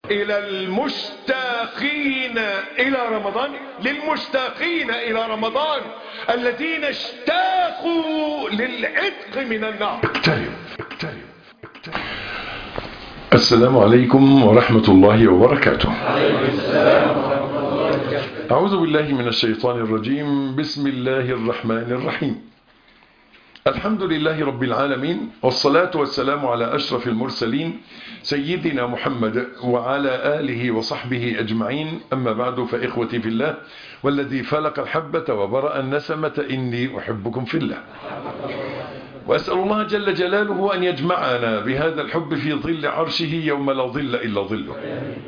إلى المشتاقين إلى رمضان، للمشتاقين إلى رمضان الذين اشتاقوا للعتق من النار. اقترب. السلام عليكم ورحمة الله وبركاته. أعوذ بالله من الشيطان الرجيم. بسم الله الرحمن الرحيم. الحمد لله رب العالمين، والصلاة والسلام على أشرف المرسلين سيدنا محمد وعلى آله وصحبه أجمعين. أما بعد، فإخوتي في الله والذي فلق الحبة وبرأ النسمة إني أحبكم في الله، وأسأل الله جل جلاله أن يجمعنا بهذا الحب في ظل عرشه يوم لا ظل إلا ظله.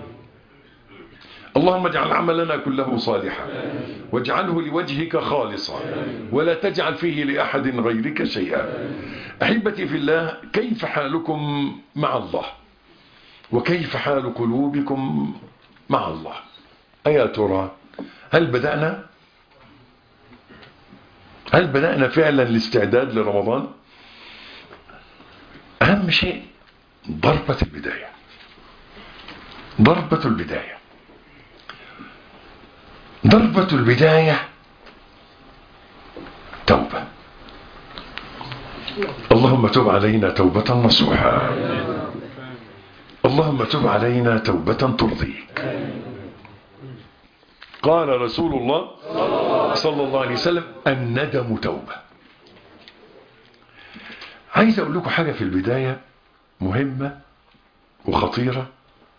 اللهم اجعل عملنا كله صالحا واجعله لوجهك خالصا ولا تجعل فيه لأحد غيرك شيئا. أحبتي في الله، كيف حالكم مع الله؟ وكيف حال قلوبكم مع الله؟ أيا ترى، هل بدأنا فعلا الاستعداد لرمضان؟ أهم شيء ضربة البداية. ضربة البداية توبة. اللهم تب علينا توبة نصوحا، اللهم تب علينا توبة ترضيك. قال رسول الله صلى الله عليه وسلم: الندم توبة. عايز أقول لكم حاجة في البداية مهمة وخطيرة،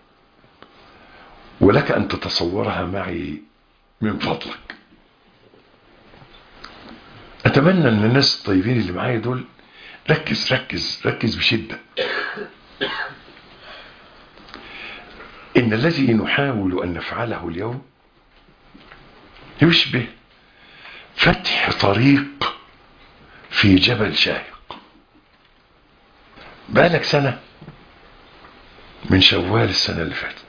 ولك أن تتصورها معي من فضلك. أتمنى أن الناس الطيبين اللي معايا دول ركز بشدة. إن الذي نحاول أن نفعله اليوم يشبه فتح طريق في جبل شاهق. بقالك سنة من شوال السنة اللي فاتت،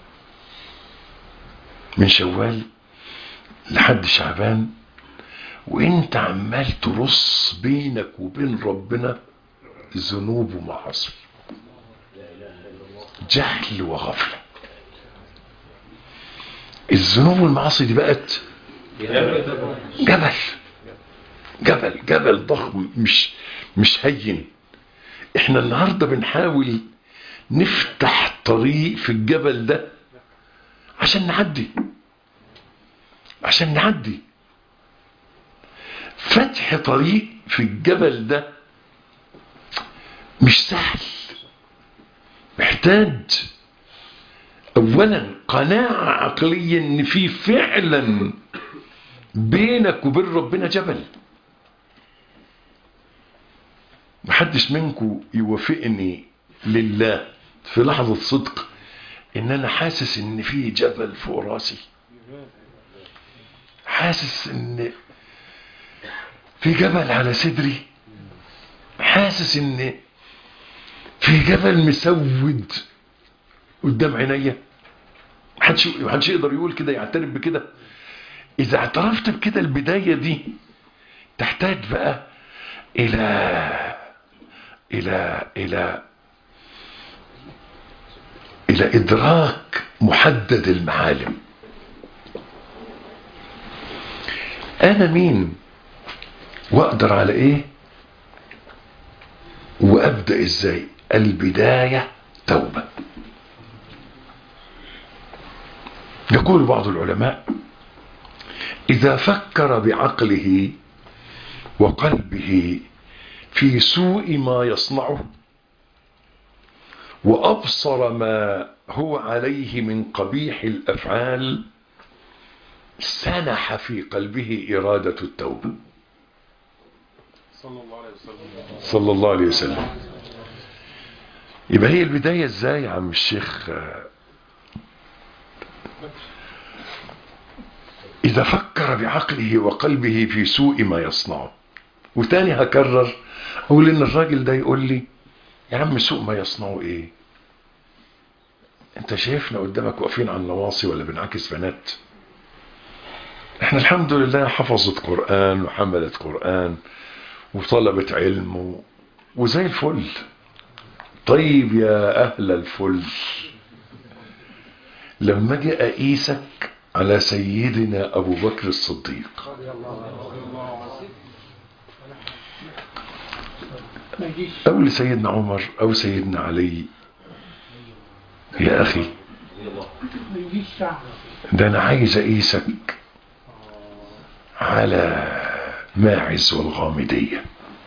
من شوال لحد شعبان، وانت عمال ترص بينك وبين ربنا ذنوب ومعاصي، جهل وغفلة. الذنوب والمعاصي دي بقت جبل ضخم، مش هين. احنا النهاردة بنحاول نفتح طريق في الجبل ده عشان نعدي. فتح طريق في الجبل ده مش سهل، محتاج اولا قناعة عقلية ان في فعلا بينك وبين ربنا جبل. محدش منكم يوافقني لله في لحظة صدق ان انا حاسس ان في جبل فوق راسي، حاسس ان في جبل على صدري، حاسس ان في جبل مسود قدام عينيا. محدش يقدر يقول كده، يعترف بكده. اذا اعترفت بكده، البداية دي تحتاج بقى الى ادراك محدد المعالم. انا مين واقدر على ايه وابدأ ازاي؟ البداية توبة. يقول بعض العلماء: اذا فكر بعقله وقلبه في سوء ما يصنعه، وأبصر ما هو عليه من قبيح الأفعال، سنح في قلبه إرادة التوبة. صلى الله عليه وسلم. يبقى هي البداية ازاي يا عم الشيخ؟ إذا فكر بعقله وقلبه في سوء ما يصنعه. وتاني هكرر أقول إن الراجل ده يقول لي: يا عم سوء ما يصنعه إيه؟ أنت شايفنا قدامك واقفين على النواصي ولا بنعكس بنات؟ احنا الحمد لله حفظت قرآن وحملت قرآن وطلبت علم وزي الفل. طيب يا أهل الفل، لما اجي اقيسك على سيدنا ابو بكر الصديق، او لسيدنا عمر او سيدنا علي، يا اخي ده انا عايز اقيسك على ماعز والغامدية،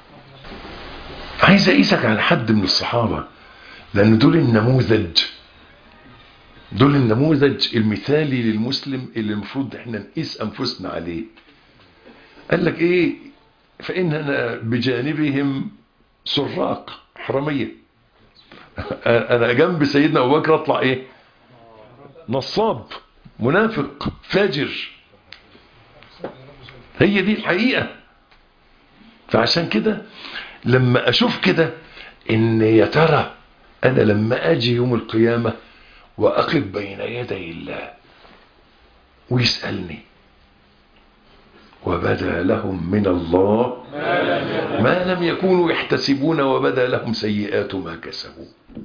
عايز اقيسك على حد من الصحابة، لان دول النموذج المثالي للمسلم اللي المفروض احنا نقيس انفسنا عليه. قال لك ايه؟ فاننا بجانبهم سراق حرامية. انا جنب سيدنا ابو بكر اطلع ايه؟ نصاب، منافق، فاجر. هي دي الحقيقة. فعشان كده لما اشوف كده ان يا ترى انا لما اجي يوم القيامة واقف بين يدي الله ويسألني وبدا لهم من الله ما لم يكونوا يحتسبون وبدا لهم سيئات ما كسبوا.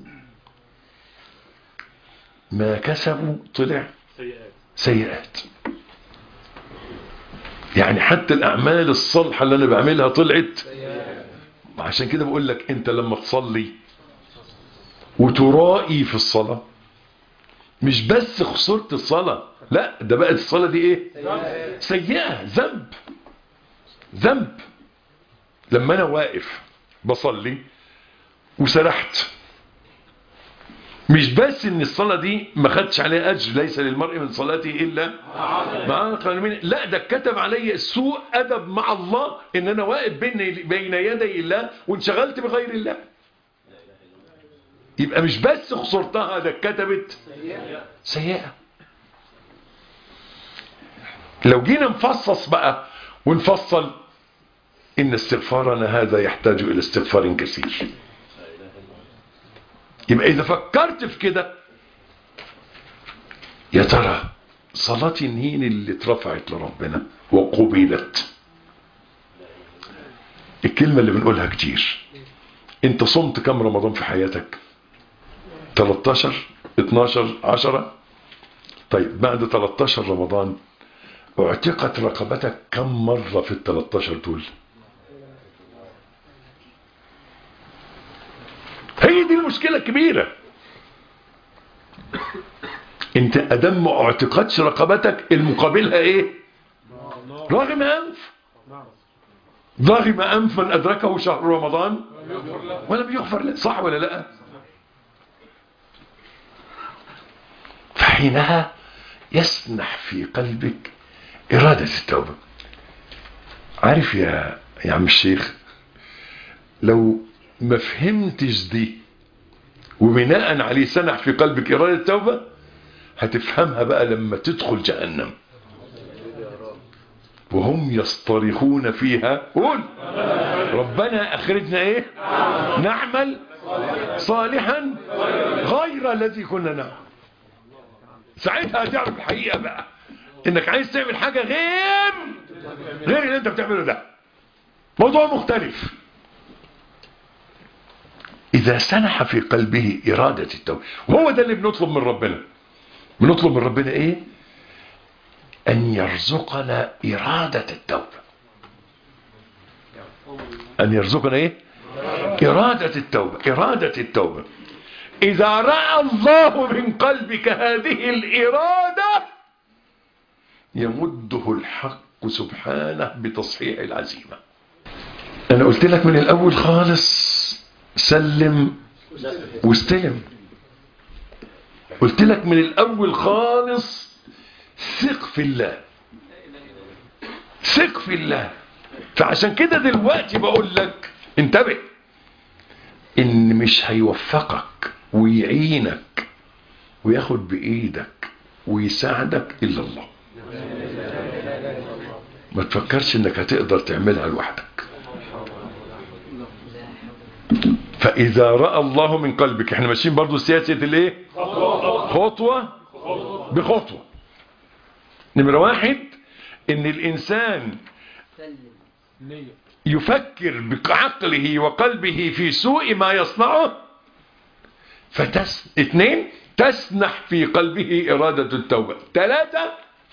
ما كسبوا طلع سيئات. يعني حتى الأعمال الصالحة اللي أنا بعملها طلعت. عشان كده بقول لك أنت لما تصلي وترائي في الصلاة، مش بس خسرت الصلاة، لا ده بقت الصلاة دي إيه؟ سيئة، ذنب. لما أنا واقف بصلي وسرحت، مش بس ان الصلاة دي ما خدش عليها اجر، ليس للمرء من صلاته الا مع قليل، لا ده كتب علي سوء ادب مع الله ان انا واقف بين يدي الله وانشغلت بغير الله. يبقى مش بس خسرتها، ده كتبت سيئة. لو جينا نفصص بقى ونفصل، ان استغفارنا هذا يحتاج الى استغفار كثير. يبقى إذا فكرت في كده، يا ترى صلاتي النين اللي اترفعت لربنا وقبلت، الكلمة اللي بنقولها كتير، انت صمت كم رمضان في حياتك؟ 13 12 10؟ طيب بعد 13 رمضان اعتقت رقبتك كم مرة في ال 13 دول؟ هي دي المشكلة الكبيرة. انت ادم ما اعتقدش رقبتك، المقابلها ايه؟ راغم انف. راغم انف من ادركه شهر رمضان ولم يغفر له، صح ولا لا؟ فحينها يسنح في قلبك إرادة التوبة. عارف يا عم الشيخ، لو ما فهمتش دي وبناء عليه سنح في قلبك إرادة التوبة، هتفهمها بقى لما تدخل جهنم وهم يصطرخون فيها، قول ربنا أخرجنا إيه؟ نعمل صالحا غير الذي كنا نعمل. ساعتها هتعرف الحقيقة بقى، انك عايز تعمل حاجة غير اللي انت بتعمله ده، موضوع مختلف. اذا سنح في قلبه ارادة التوبة، وهو ده اللي بنطلب من ربنا. بنطلب من ربنا ايه؟ ان يرزقنا ارادة التوبة. ان يرزقنا ايه؟ ارادة التوبة. ارادة التوبة اذا رأى الله من قلبك هذه الارادة يمده الحق سبحانه بتصحيح العزيمة. انا قلت لك من الاول خالص سلم واستلم. قلت لك من الاول خالص ثق في الله، ثق في الله. فعشان كده دلوقتي بقول لك انتبه، ان مش هيوفقك ويعينك وياخد بايدك ويساعدك الا الله. ما تفكرش انك هتقدر تعملها لوحدك. فاذا رأى الله من قلبك، احنا ماشيين برضو سياسة الايه؟ خطوة بخطوة. نمرة واحد، ان الانسان يفكر بعقله وقلبه في سوء ما يصنعه. اثنين، تسنح في قلبه إرادة التوبة. 3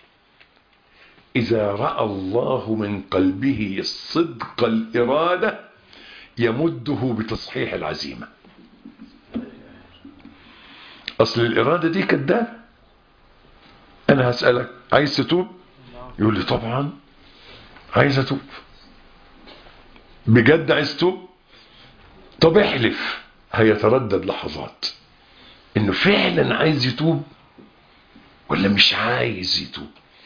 إذا رأى الله من قلبه صدق الإرادة يمده بتصحيح العزيمة. أصل الإرادة دي كذاب. أنا هسألك عايز تتوب؟ يقول لي طبعا عايز أتوب. بجد عايز تتوب؟ طب احلف. هيتردد لحظات إنه فعلا عايز يتوب ولا مش عايز يتوب.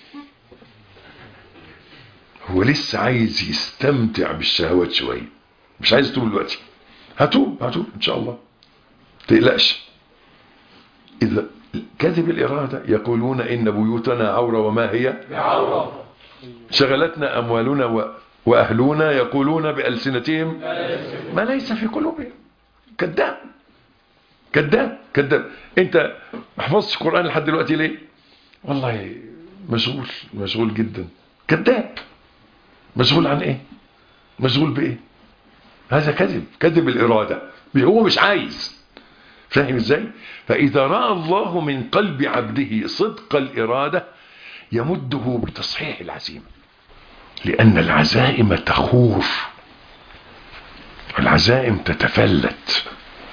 هو لسه عايز يستمتع بالشهوات شوية، مش عايز يتوب دلوقتي. هتوب إن شاء الله، تقلقش. إذا كذب الإرادة يقولون إن بيوتنا عورة وما هي بعورة، شغلتنا أموالنا وأهلنا، يقولون بألسنتهم ما ليس في قلوبهم. كذاب كذاب كذاب. أنت ما حفظتش القرآن لحد دلوقتي ليه؟ والله مشغول جدا. كذاب. مشغول عن إيه؟ مشغول بإيه؟ هذا كذب الإرادة. هو مش عايز. فاهم ازاي؟ فإذا رأى الله من قلب عبده صدق الإرادة يمده بتصحيح العزيمة، لأن العزائم تخور، العزائم تتفلت.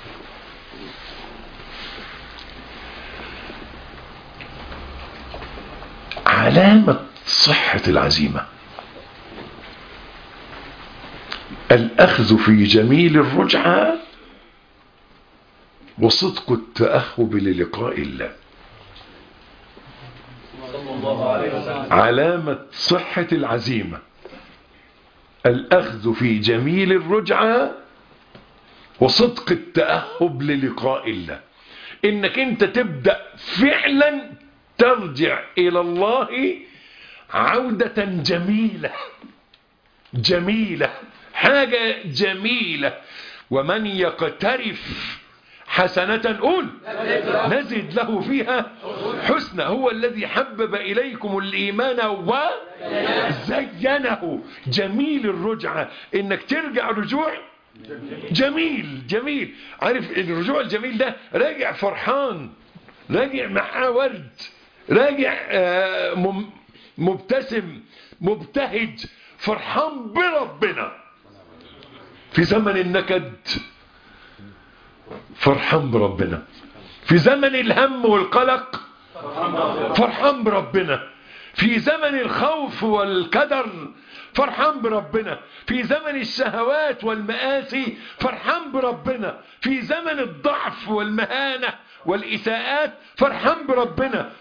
علامة صحة العزيمة الأخذ في جميل الرجعة وصدق التأهب للقاء الله. علامة صحة العزيمة الأخذ في جميل الرجعة وصدق التأهب للقاء الله. إنك أنت تبدأ فعلا ترجع إلى الله عودة جميلة، حاجة جميلة. ومن يقترف حسنة قول نزد له فيها حسنة. هو الذي حبب إليكم الإيمان وزينه. جميل الرجعة، إنك ترجع رجوع جميل. عارف الرجوع الجميل ده؟ راجع فرحان، راجع معاه ورد، راجع مبتسم مبتهج فرحان بربنا. في زمن النكد فرحان بربنا، في زمن الهم والقلق فرحان بربنا، في زمن الخوف والكدر فرحان بربنا، في زمن الشهوات والمآسي فرحان بربنا، في زمن الضعف والمهانة والإساءات فرحان بربنا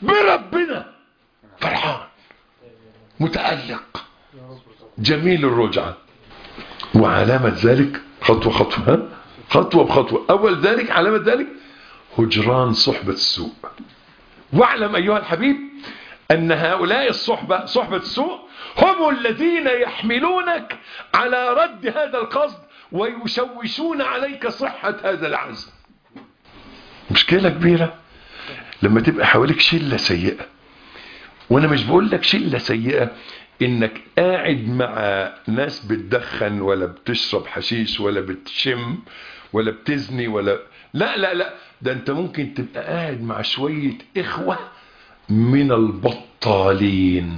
فرحان متألق جميل الرجعة. وعلامة ذلك خطوة بخطوة. أول ذلك علامة ذلك هجران صحبة السوء. واعلم أيها الحبيب أن هؤلاء صحبة السوء هم الذين يحملونك على رد هذا القصد ويشوشون عليك صحة هذا العزم. مشكلة كبيرة لما تبقى حواليك شلة سيئة. وانا مش بقول لك شلة سيئة انك قاعد مع ناس بتدخن ولا بتشرب حشيش ولا بتشم ولا بتزني ولا لا، ده انت ممكن تبقى قاعد مع شوية اخوة من البطالين.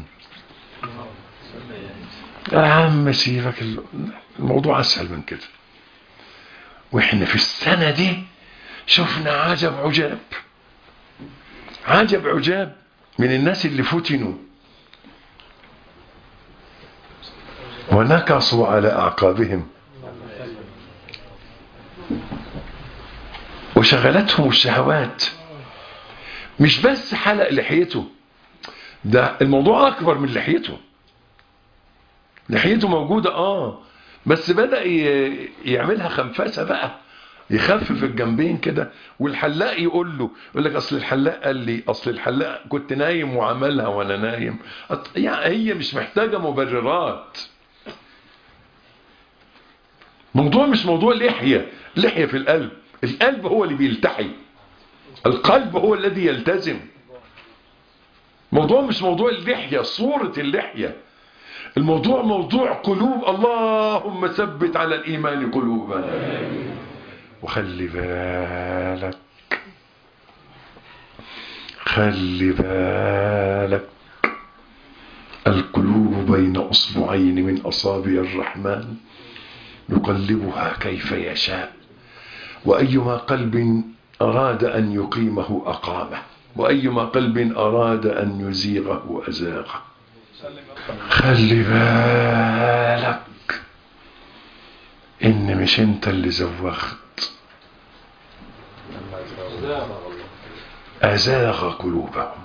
يا عم سيبك، الموضوع اسهل من كده. واحنا في السنة دي شفنا عجب من الناس اللي فتنوا ونكصوا على أعقابهم وشغلتهم الشهوات. مش بس حلق لحيته، ده الموضوع أكبر من لحيته موجودة بس بدأ يعملها خنفسة بقى، يخفف الجنبين كده. والحلاق يقول لك اصل الحلاق قال لي، اصل الحلاق كنت نايم وعملها وانا نايم. يعني هي مش محتاجة مبررات. موضوع مش موضوع لحية في القلب هو اللي بيلتحي، القلب هو الذي يلتزم. موضوع مش موضوع اللحية، صورة اللحية. الموضوع موضوع قلوب. اللهم ثبت على الإيمان قلوبنا. وخلي بالك خلي بالك، القلوب بين أصبعين من أصابع الرحمن يقلبها كيف يشاء، وأيما قلب أراد أن يقيمه أقامه، وأيما قلب أراد أن يزيغه أزاغه. خلي بالك إن مش أنت اللي زوغت، أزاغ قلوبهم،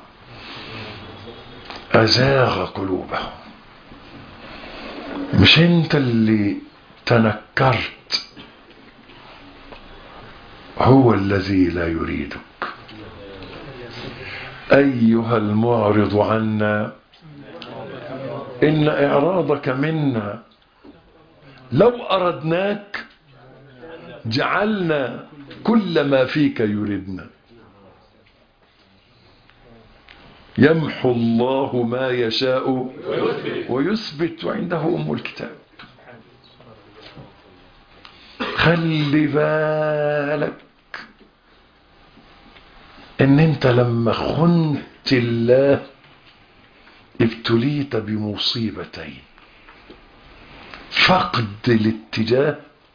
أزاغ قلوبهم. مش أنت اللي تنكرت، هو الذي لا يريدك. أيها المعرض عنا، إن إعراضك منا لو أردناك جعلنا كل ما فيك يردنا. يمحو الله ما يشاء ويثبت، وعنده أم الكتاب. خلي بالك ان انت لما خنت الله ابتليت بمصيبتين: فقد الاتجاه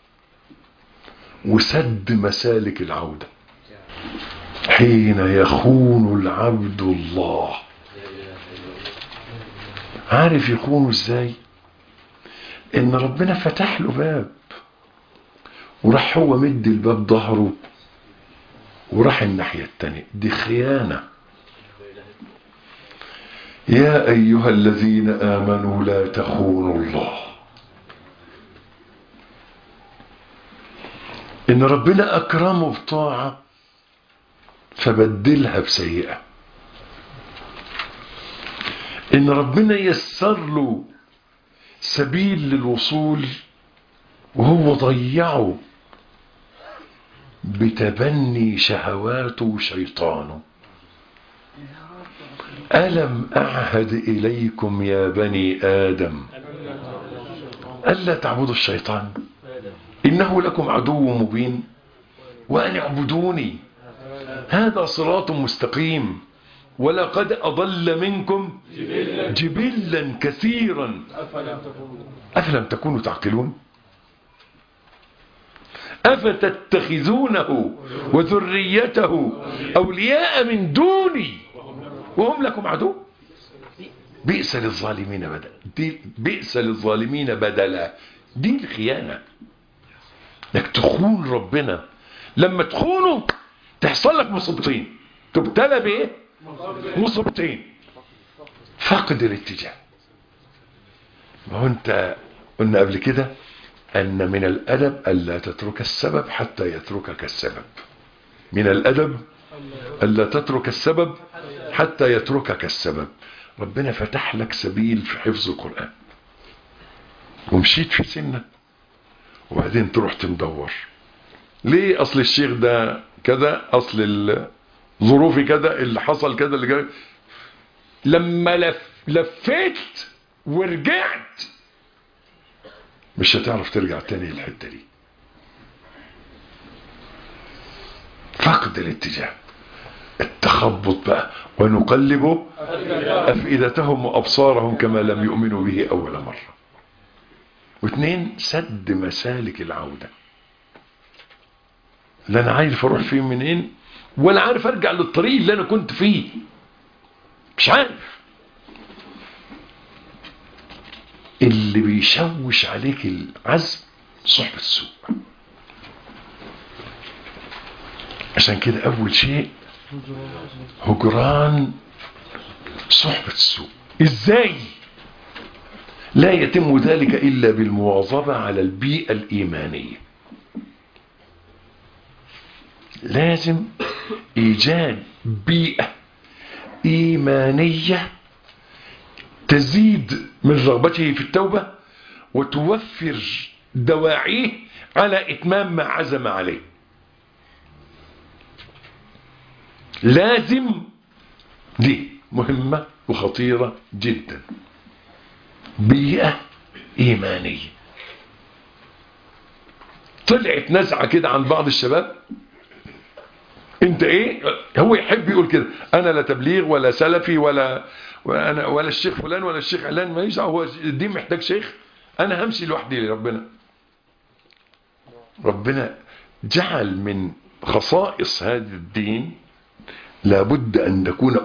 وسد مسالك العودة. حين يخون العبد الله، عارف يخونه ازاي؟ ان ربنا فتح له باب وراح هو مد الباب ظهره وراح الناحية التانية. دي خيانة. يا أيها الذين آمنوا لا تخونوا الله. إن ربنا أكرمه بطاعة فبدلها بسيئة. إن ربنا يسر له سبيل للوصول وهو ضيعه بتبني شهواته وشيطانه. ألم أعهد إليكم يا بني آدم ألا تعبدوا الشيطان إنه لكم عدو مبين وأن اعبدوني هذا صراط مستقيم ولقد أضل منكم جبلا كثيرا أفلم تكونوا تعقلون أفتتخذونه وذريته أولياء من دوني وهم لكم عدو بئس للظالمين بدلا. بئس للظالمين بدلا. دي الخيانة، انك تخون ربنا. لما تخونه تحصل لك مصيبتين، تبتلى بايه؟ مصيبتين: فقد الاتجاه. ما هو انت قلنا قبل كده ان من الادب الا تترك السبب حتى يتركك السبب. من الادب الا تترك السبب حتى يتركك السبب. ربنا فتح لك سبيل في حفظ القرآن ومشيت في سنة، وبعدين تروح تمدور ليه؟ اصل الشيخ ده كذا، اصل ظروفي كذا، اللي حصل كذا، اللي جاي. لما لفيت ورجعت مش هتعرف ترجع تاني للحتة دي. فقد الاتجاه، التخبط بقى. ونقلب أفئدتهم وأبصارهم كما لم يؤمنوا به أول مرة. واثنين: سد مسالك العودة. لا أنا عارف أروح فين منين، ولا عارف أرجع للطريق اللي أنا كنت فيه، مش عارف. اللي بيشوش عليك العزم صحبة السوء. عشان كده أول شيء هجران صحبة السوء. إزاي؟ لا يتم ذلك إلا بالمواظبة على البيئة الإيمانية. لازم إيجاد بيئة إيمانية تزيد من رغبته في التوبة وتوفر دواعيه على إتمام ما عزم عليه. لازم، دي مهمة وخطيرة جدا، بيئة إيمانية. طلعت نزعة كده عن بعض الشباب انت ايه؟ هو يحب يقول كده، انا لا تبليغ ولا سلفي ولا الشيخ فلان ولا الشيخ علان، ما يجع، هو الدين محتاج شيخ؟ انا همشي لوحدي لربنا. ربنا جعل من خصائص هذا الدين لابد ان نكون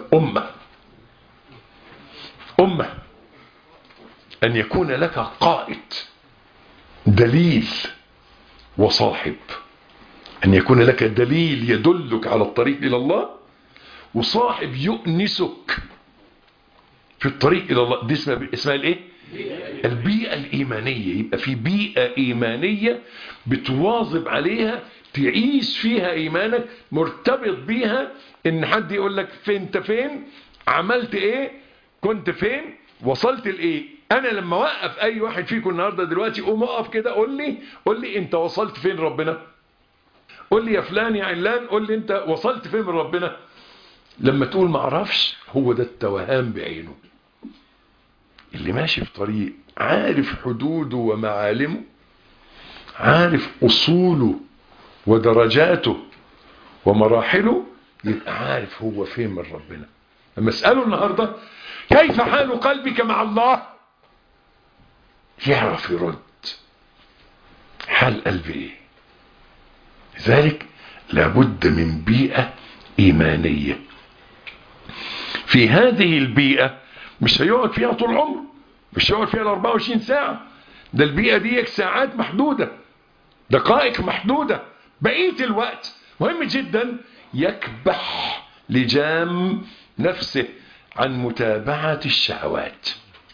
امة، ان يكون لك قائد دليل وصاحب، ان يكون لك دليل يدلك على الطريق الى الله، وصاحب يؤنسك في الطريق الى الله. دي اسمها الايه؟ البيئة الإيمانية. يبقى في بيئة إيمانية بتواظب عليها، تعيش فيها إيمانك، مرتبط بيها، إن حد يقول لك انت فين، عملت إيه، كنت فين، وصلت لإيه. أنا لما وقف أي واحد فيكم النهاردة دلوقتي، قوم اقف كده، قول لي أنت وصلت فين ربنا. قول لي يا فلان يا علان، قول لي أنت وصلت فين من ربنا. لما تقول ما اعرفش، هو ده التوهان بعينه. اللي ماشي في طريق عارف حدوده ومعالمه، عارف أصوله ودرجاته ومراحله، يبقى عارف هو فين من ربنا. لما اسأله النهاردة كيف حال قلبك مع الله، يعرف يرد حال قلبي ايه. لذلك لابد من بيئة إيمانية. في هذه البيئة مش هيقعد فيها طول عمره، مش هيقعد فيها 24 ساعة، ده البيئة دي ساعات محدودة، دقائق محدودة، بقية الوقت مهم جدا يكبح لجام نفسه عن متابعة الشهوات.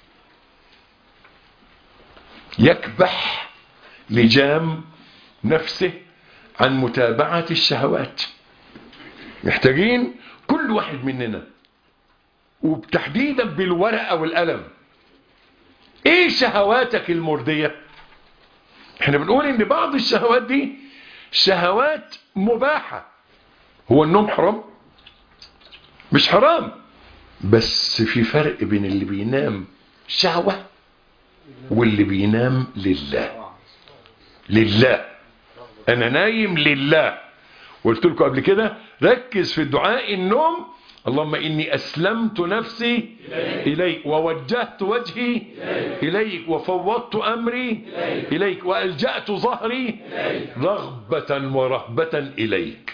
يكبح لجام نفسه عن متابعة الشهوات. محتاجين كل واحد مننا، وبتحديدا بالورقة والقلم، ايه شهواتك المردية؟ احنا بنقول ان بعض الشهوات دي شهوات مباحة. هو النوم حرام؟ مش حرام، بس في فرق بين اللي بينام شهوة واللي بينام لله. انا نايم لله. قلت لكم قبل كده ركز في الدعاء النوم، اللهم إني أسلمت نفسي إليك ووجهت وجهي إليك وفوضت أمري إليك وألجأت ظهري رغبة ورهبة إليك.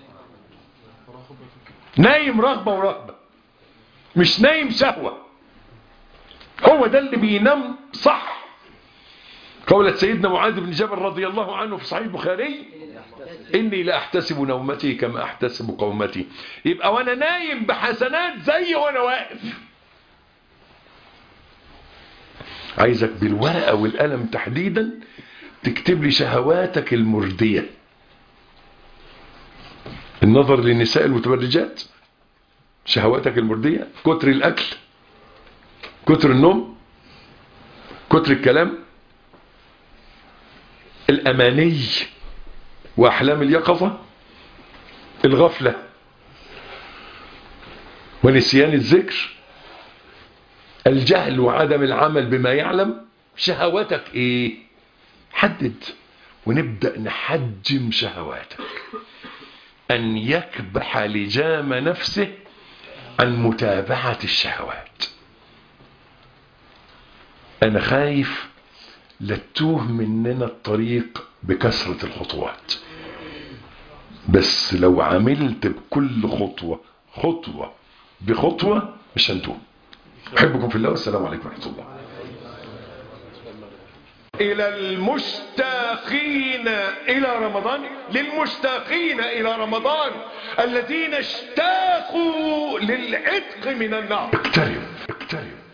نايم رغبة ورهبة، مش نايم شهوة. هو ده اللي بينام صح. قولة سيدنا معاذ بن جبل رضي الله عنه في صحيح البخاري: إني لا أحتسب نومتي كما أحتسب قومتي. يبقى وأنا نايم بحسنات زي وأنا واقف. عايزك بالورقة والقلم تحديدا تكتب لي شهواتك المردية. النظر للنساء المتبرجات شهواتك المردية، كتر الأكل، كتر النوم، كتر الكلام، الأماني وأحلام اليقظة، الغفلة ونسيان الذكر، الجهل وعدم العمل بما يعلم. شهواتك ايه؟ حدد ونبدأ نحجم شهواتك. أن يكبح لجام نفسه عن متابعة الشهوات. أنا خايف لتوه مننا الطريق بكثرة الخطوات، بس لو عملت بكل خطوة بخطوة مش هنتوه. أحبكم في الله، والسلام عليكم ورحمة الله. إلى المشتاقين إلى رمضان، للمشتاقين إلى رمضان الذين اشتاقوا للعتق من النار. اقترب